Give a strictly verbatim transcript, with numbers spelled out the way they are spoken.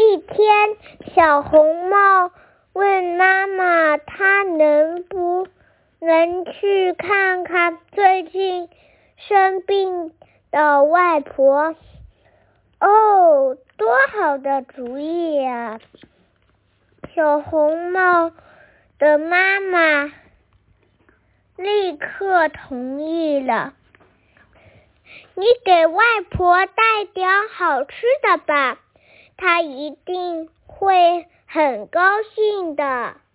一天，小红帽问妈妈，她能不能去看看最近生病的外婆？哦，多好的主意呀！小红帽的妈妈立刻同意了。你给外婆带点好吃的吧，她一定会很高兴的。